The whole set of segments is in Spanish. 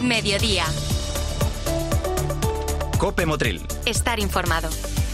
Mediodía. COPE Motril. Estar informado.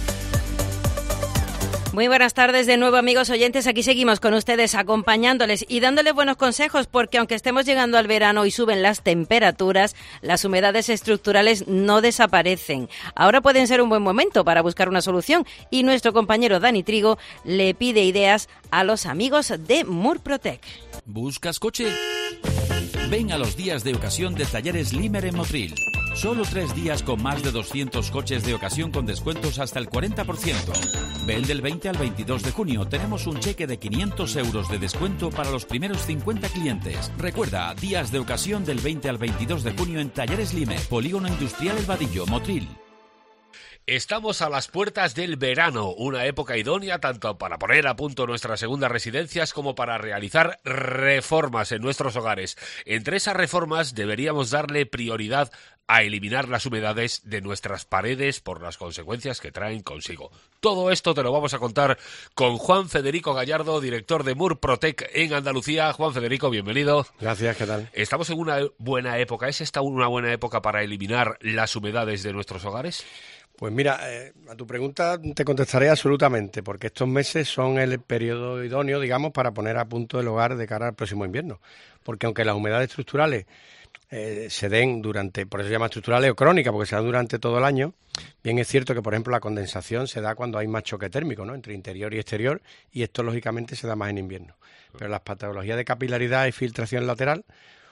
Muy buenas tardes de nuevo, amigos oyentes. Aquí seguimos con ustedes acompañándoles y dándoles buenos consejos, porque aunque estemos llegando al verano y suben las temperaturas, las humedades estructurales no desaparecen. Ahora pueden ser un buen momento para buscar una solución y nuestro compañero Dani Trigo le pide ideas a los amigos de Murprotec. ¿Buscas coche? Ven a los días de ocasión de Talleres Limer en Motril. Solo 3 días con más de 200 coches de ocasión con descuentos hasta el 40%. Ven del 20 al 22 de junio. Tenemos un cheque de 500 euros de descuento para los primeros 50 clientes. Recuerda, días de ocasión del 20 al 22 de junio en Talleres Limer, Polígono Industrial El Vadillo, Motril. Estamos a las puertas del verano, una época idónea tanto para poner a punto nuestras segundas residencias como para realizar reformas en nuestros hogares. Entre esas reformas deberíamos darle prioridad a eliminar las humedades de nuestras paredes por las consecuencias que traen consigo. Todo esto te lo vamos a contar con Juan Federico Gallardo, director de Murprotec en Andalucía. Juan Federico, bienvenido. Gracias, ¿qué tal? Estamos en una buena época. ¿Es esta una buena época para eliminar las humedades de nuestros hogares? Pues mira, a tu pregunta te contestaré absolutamente, porque estos meses son el periodo idóneo, digamos, para poner a punto el hogar de cara al próximo invierno. Porque aunque las humedades estructurales se den durante, por eso se llama estructurales o crónicas, porque se dan durante todo el año, bien es cierto que, por ejemplo, la condensación se da cuando hay más choque térmico, ¿no?, entre interior y exterior, y esto, lógicamente, se da más en invierno. Pero las patologías de capilaridad y filtración lateral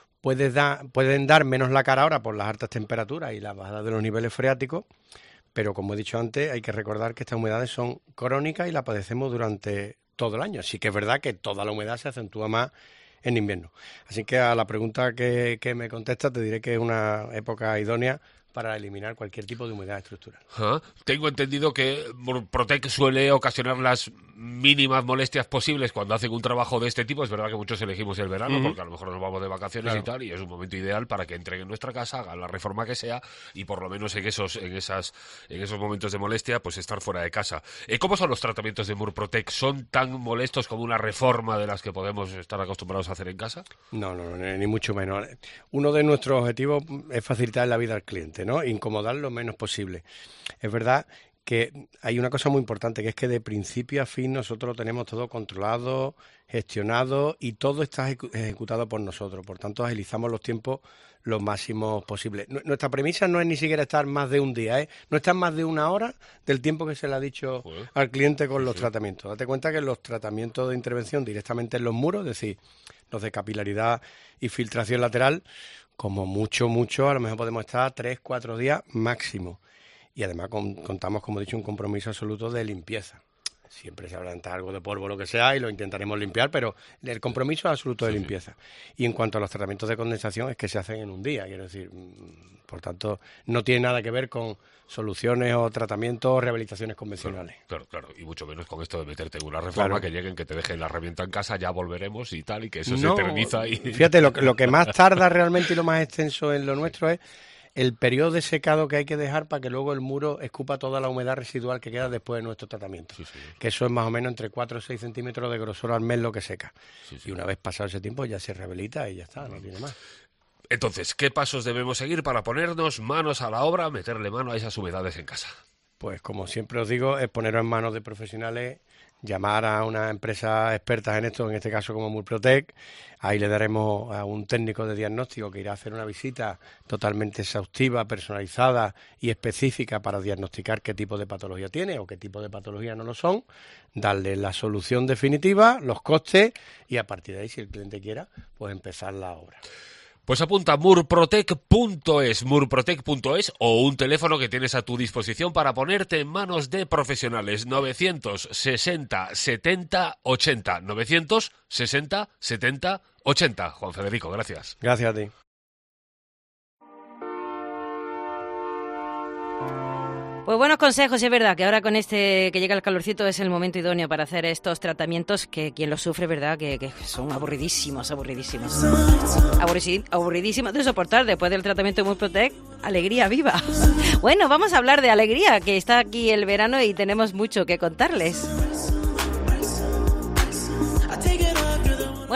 pueden dar menos la cara ahora por las altas temperaturas y la bajada de los niveles freáticos. Pero, como he dicho antes, hay que recordar que estas humedades son crónicas y las padecemos durante todo el año. Así que es verdad que toda la humedad se acentúa más en invierno. Así que a la pregunta que me contestas te diré que es una época idónea para eliminar cualquier tipo de humedad estructural. Tengo entendido que Murprotec suele ocasionar las mínimas molestias posibles cuando hacen un trabajo de este tipo. Es verdad que muchos elegimos el verano porque a lo mejor nos vamos de vacaciones, claro, y tal, y es un momento ideal para que entren en nuestra casa, hagan la reforma que sea y por lo menos en esos momentos de molestia pues estar fuera de casa. ¿Cómo son los tratamientos de Murprotec? ¿Son tan molestos como una reforma de las que podemos estar acostumbrados a hacer en casa? No, ni mucho menos. Uno de nuestros objetivos es facilitar la vida al cliente, ¿no? Incomodar lo menos posible. Es verdad que hay una cosa muy importante, que es que de principio a fin nosotros lo tenemos todo controlado, gestionado y todo está ejecutado por nosotros. Por tanto, agilizamos los tiempos lo máximo posible. Nuestra premisa no es ni siquiera estar más de un día, no estar más de una hora del tiempo que se le ha dicho al cliente con los tratamientos. Date cuenta que los tratamientos de intervención directamente en los muros, es decir, los de capilaridad y filtración lateral, como mucho, a lo mejor podemos estar 3-4 días máximo. Y además contamos, como he dicho, un compromiso absoluto de limpieza. Siempre se habrá algo de polvo, lo que sea, y lo intentaremos limpiar, pero el compromiso es absoluto de limpieza. Y en cuanto a los tratamientos de condensación, es que se hacen en un día, quiero decir, por tanto, no tiene nada que ver con soluciones o tratamientos o rehabilitaciones convencionales. Claro, y mucho menos con esto de meterte en una reforma, que lleguen, que te dejen la herramienta en casa, ya volveremos y tal, y que eso se eterniza. Fíjate, lo que más tarda realmente y lo más extenso en lo nuestro es el periodo de secado que hay que dejar para que luego el muro escupa toda la humedad residual que queda después de nuestro tratamiento. Que eso es más o menos entre 4 o 6 centímetros de grosor al mes lo que seca. Y una vez pasado ese tiempo ya se rehabilita y ya está, no tiene más. Entonces, ¿qué pasos debemos seguir para ponernos manos a la obra, meterle mano a esas humedades en casa? Pues como siempre os digo, es poneros en manos de profesionales, llamar a una empresa experta en esto, en este caso como Murprotec. Ahí le daremos a un técnico de diagnóstico que irá a hacer una visita totalmente exhaustiva, personalizada y específica para diagnosticar qué tipo de patología tiene o qué tipo de patología no lo son, darle la solución definitiva, los costes y a partir de ahí, si el cliente quiera, pues empezar la obra. Pues apunta murprotec.es o un teléfono que tienes a tu disposición para ponerte en manos de profesionales. 960 70 80. 960 70 80. Juan Federico, gracias. Gracias a ti. Pues buenos consejos, es verdad que ahora con que llega el calorcito es el momento idóneo para hacer estos tratamientos que quien los sufre, verdad, que son aburridísimos de soportar después del tratamiento de Murprotec. Alegría viva. Bueno, vamos a hablar de alegría, que está aquí el verano y tenemos mucho que contarles.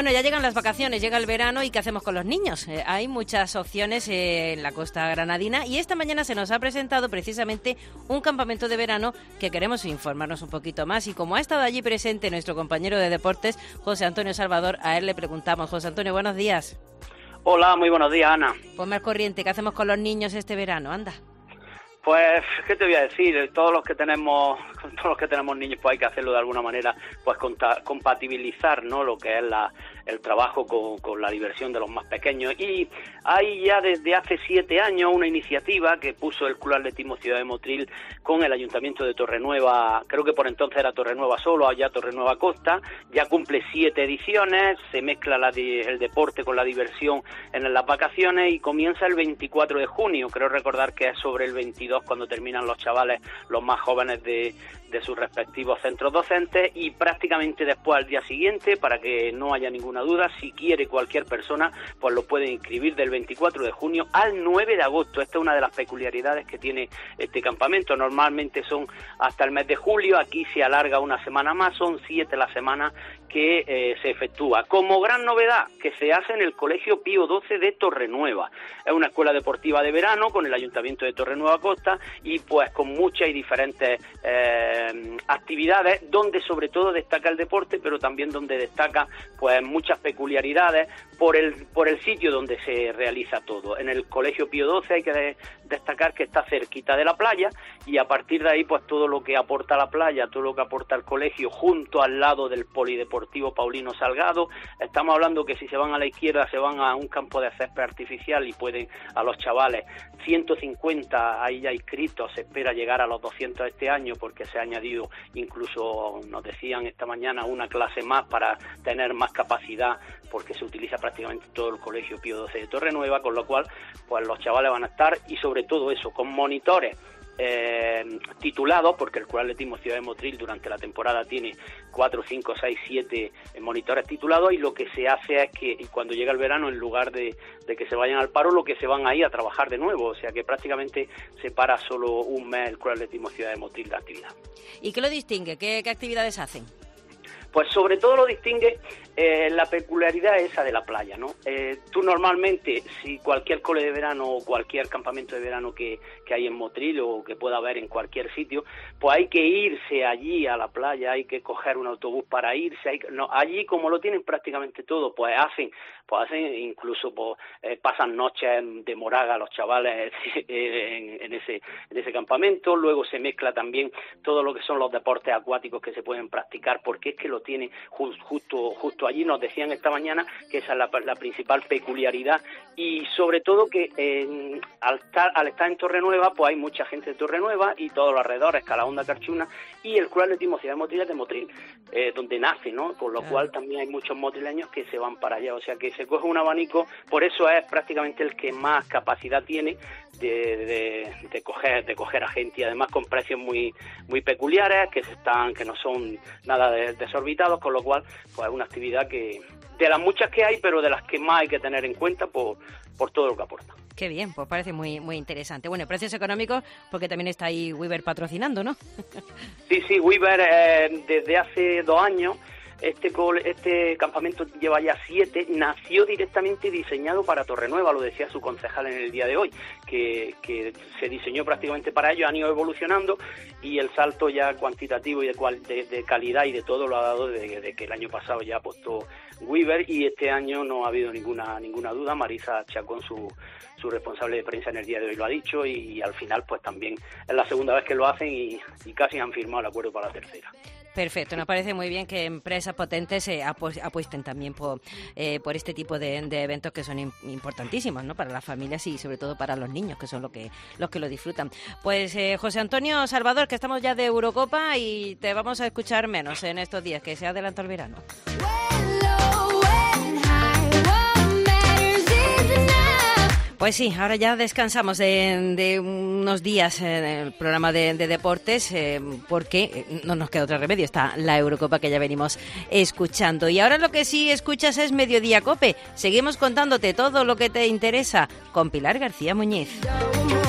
Bueno, ya llegan las vacaciones, llega el verano y ¿qué hacemos con los niños? Hay muchas opciones en la costa granadina y esta mañana se nos ha presentado precisamente un campamento de verano que queremos informarnos un poquito más y como ha estado allí presente nuestro compañero de deportes, José Antonio Salvador, a él le preguntamos. José Antonio, buenos días. Hola, muy buenos días, Ana. Ponme al corriente, ¿qué hacemos con los niños este verano? Anda. Pues, ¿qué te voy a decir? Todos los que tenemos niños, pues hay que hacerlo de alguna manera, pues compatibilizar, ¿no? Lo que es el trabajo con la diversión de los más pequeños. Y hay ya desde hace 7 años una iniciativa que puso el Club Atletismo Ciudad de Motril con el Ayuntamiento de Torrenueva, creo que por entonces era Torrenueva solo, allá Torrenueva Costa, ya cumple 7 ediciones, se mezcla el deporte con la diversión en las vacaciones y comienza el 24 de junio, creo recordar que es sobre el 22 cuando terminan los chavales, los más jóvenes de sus respectivos centros docentes y prácticamente después al día siguiente, para que no haya ninguna duda, si quiere cualquier persona, pues lo puede inscribir del 24 de junio al 9 de agosto. Esta es una de las peculiaridades que tiene este campamento. Normalmente son hasta el mes de julio, aquí se alarga una semana más, son 7 las semanas que se efectúa. Como gran novedad, que se hace en el Colegio Pío XII de Torrenueva. Es una escuela deportiva de verano con el Ayuntamiento de Torrenueva Costa y pues con muchas y diferentes actividades donde sobre todo destaca el deporte, pero también donde destaca pues muchas peculiaridades por el sitio donde se realiza todo. En el Colegio Pío XII hay que destacar que está cerquita de la playa y a partir de ahí pues todo lo que aporta la playa, todo lo que aporta el colegio junto al lado del Polideportivo Paulino Salgado. Estamos hablando que si se van a la izquierda se van a un campo de césped artificial y pueden a los chavales 150 ahí ya inscritos, se espera llegar a los 200 este año porque se ha añadido incluso, nos decían esta mañana, una clase más para tener más capacidad porque se utiliza prácticamente todo el Colegio Pío XII de Torrenueva, con lo cual pues los chavales van a estar y sobre todo eso, con monitores titulados, porque el Club Atletismo Ciudad de Motril durante la temporada tiene 4, 5, 6, 7 monitores titulados y lo que se hace es que cuando llega el verano, en lugar de que se vayan al paro, lo que se van ahí a trabajar de nuevo, o sea que prácticamente se para solo un mes el Club Atletismo Ciudad de Motril de actividad. ¿Y qué lo distingue? ¿Qué actividades hacen? Pues sobre todo lo distingue la peculiaridad esa de la playa, ¿no? Tú normalmente, si cualquier cole de verano o cualquier campamento de verano que hay en Motril o que pueda haber en cualquier sitio, pues hay que irse allí a la playa, hay que coger un autobús para irse, allí como lo tienen prácticamente todo, pues hacen incluso pasan noches de moraga los chavales en ese campamento, luego se mezcla también todo lo que son los deportes acuáticos que se pueden practicar, porque es que lo tiene justo allí, nos decían esta mañana que esa es la principal peculiaridad y sobre todo que al estar en Torrenueva pues hay mucha gente de Torrenueva y todos los alrededores, Calahonda, Carchuna y el Club Atletismo Ciudad de Motril es de Motril, donde nace, ¿no? Con lo cual también hay muchos motrileños que se van para allá, o sea que se coge un abanico, por eso es prácticamente el que más capacidad tiene de coger a gente y además con precios muy peculiares que no son nada desorbitados, con lo cual pues es una actividad que de las muchas que hay, pero de las que más hay que tener en cuenta por todo lo que aporta. Qué bien, pues parece muy muy interesante. Bueno, precios económicos, porque también está ahí Weber patrocinando, ¿no? Sí, Weber desde hace 2 años. Este campamento lleva ya 7, nació directamente diseñado para Torrenueva, lo decía su concejal en el día de hoy, que se diseñó prácticamente para ellos, han ido evolucionando y el salto ya cuantitativo y de calidad y de todo lo ha dado de que el año pasado ya apostó Weber y este año no ha habido ninguna duda. Marisa Chacón, su responsable de prensa en el día de hoy lo ha dicho y al final pues también es la segunda vez que lo hacen y casi han firmado el acuerdo para la tercera. Perfecto, nos parece muy bien que empresas potentes apuesten también por este tipo de eventos que son importantísimos, ¿no? Para las familias y sobre todo para los niños, que son los que lo disfrutan. Pues José Antonio Salvador, que estamos ya de Eurocopa y te vamos a escuchar menos en estos días, que se adelanta el verano. Pues sí, ahora ya descansamos de unos días en el programa de deportes porque no nos queda otro remedio, está la Eurocopa que ya venimos escuchando. Y ahora lo que sí escuchas es Mediodía Cope. Seguimos contándote todo lo que te interesa con Pilar García Muñiz.